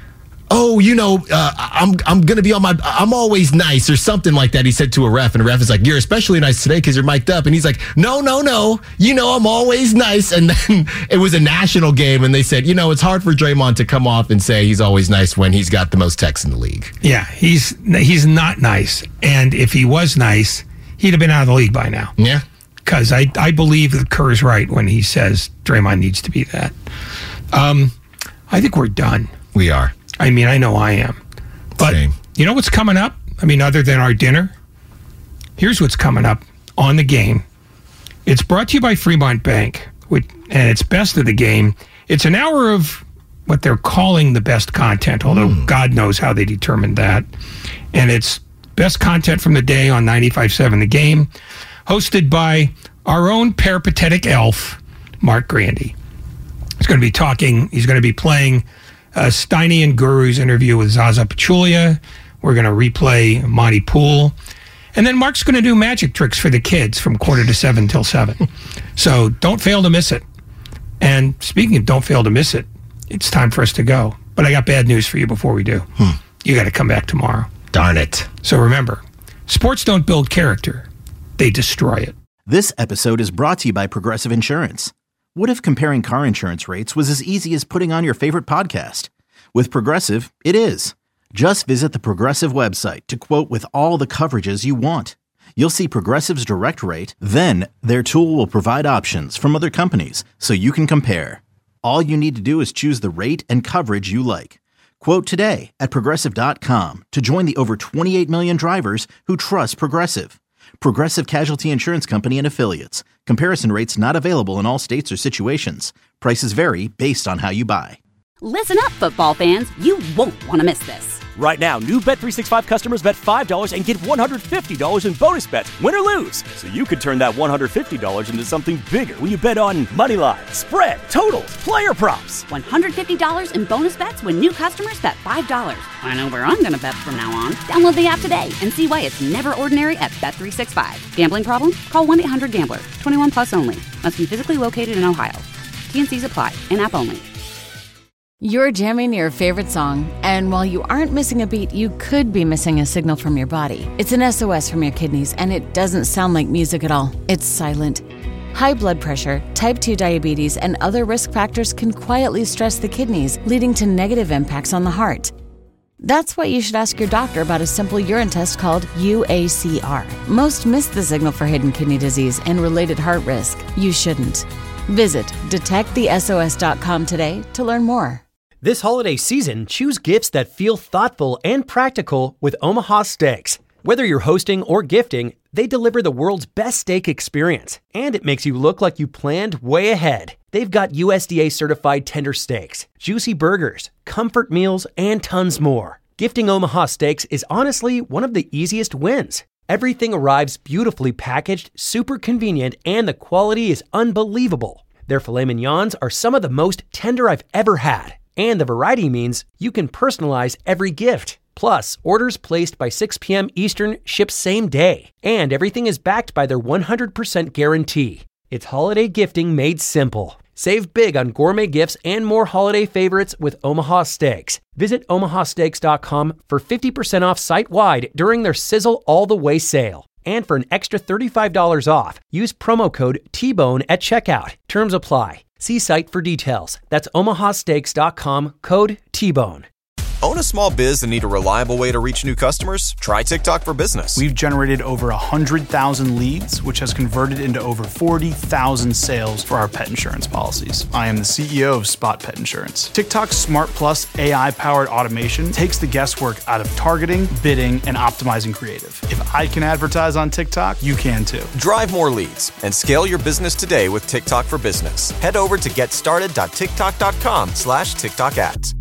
oh, you know, uh, I'm I'm going to be on my, I'm always nice, or something like that. He said to a ref, and the ref is like, you're especially nice today because you're mic'd up. And he's like, no, no, no, you know, I'm always nice. And then it was a national game, and they said, you know, it's hard for Draymond to come off and say he's always nice when he's got the most texts in the league. Yeah, he's he's not nice. And if he was nice, he'd have been out of the league by now. Yeah. Because I, I believe that Kerr's right when he says Draymond needs to be that. Um, I think we're done. We are. I mean, I know I am. But Same. You know what's coming up? I mean, other than our dinner? Here's what's coming up on the game. It's brought to you by Fremont Bank, which, and it's best of the game. It's an hour of what they're calling the best content, although mm. God knows how they determined that. And it's best content from the day on ninety-five point seven The Game, hosted by our own peripatetic elf, Mark Grandy. He's going to be talking, he's going to be playing uh, Steiny and Guru's interview with Zaza Pachulia. We're going to replay Monty Poole. And then Mark's going to do magic tricks for the kids from quarter to seven till seven. So don't fail to miss it. And speaking of don't fail to miss it, it's time for us to go. But I got bad news for you before we do. Hmm. You got to come back tomorrow. Darn it. So remember, sports don't build character. They destroy it. This episode is brought to you by Progressive Insurance. What if comparing car insurance rates was as easy as putting on your favorite podcast? With Progressive, it is. Just visit the Progressive website to quote with all the coverages you want. You'll see Progressive's direct rate, then their tool will provide options from other companies so you can compare. All you need to do is choose the rate and coverage you like. Quote today at Progressive dot com to join the over twenty-eight million drivers who trust Progressive. Progressive Casualty Insurance Company and Affiliates. Comparison rates not available in all states or situations. Prices vary based on how you buy. Listen up, football fans. You won't want to miss this. Right now, new Bet three sixty-five customers bet five dollars and get one hundred fifty dollars in bonus bets, win or lose. So you could turn that one hundred fifty dollars into something bigger when you bet on money line, spread, totals, player props. one hundred fifty dollars in bonus bets when new customers bet five dollars. I know where I'm going to bet from now on. Download the app today and see why it's never ordinary at Bet three sixty-five. Gambling problem? Call one eight hundred gambler. twenty-one plus only. Must be physically located in Ohio. T and C's apply. In-app only. You're jamming your favorite song, and while you aren't missing a beat, you could be missing a signal from your body. It's an S O S from your kidneys, and it doesn't sound like music at all. It's silent. High blood pressure, type two diabetes, and other risk factors can quietly stress the kidneys, leading to negative impacts on the heart. That's why you should ask your doctor about a simple urine test called U A C R. Most miss the signal for hidden kidney disease and related heart risk. You shouldn't. Visit detect the S O S dot com today to learn more. This holiday season, choose gifts that feel thoughtful and practical with Omaha Steaks. Whether you're hosting or gifting, they deliver the world's best steak experience, and it makes you look like you planned way ahead. They've got U S D A certified tender steaks, juicy burgers, comfort meals, and tons more. Gifting Omaha Steaks is honestly one of the easiest wins. Everything arrives beautifully packaged, super convenient, and the quality is unbelievable. Their filet mignons are some of the most tender I've ever had. And the variety means you can personalize every gift. Plus, orders placed by six p.m. Eastern ship same day. And everything is backed by their one hundred percent guarantee. It's holiday gifting made simple. Save big on gourmet gifts and more holiday favorites with Omaha Steaks. Visit omaha steaks dot com for fifty percent off site-wide during their Sizzle All the Way sale. And for an extra thirty-five dollars off, use promo code T Bone at checkout. Terms apply. See site for details. That's omaha steaks dot com, code T Bone. Own a small biz and need a reliable way to reach new customers? Try TikTok for Business. We've generated over one hundred thousand leads, which has converted into over forty thousand sales for our pet insurance policies. I am the C E O of Spot Pet Insurance. TikTok's Smart Plus A I-powered automation takes the guesswork out of targeting, bidding, and optimizing creative. If I can advertise on TikTok, you can too. Drive more leads and scale your business today with TikTok for Business. Head over to get started dot tiktok dot com slash TikTok ads.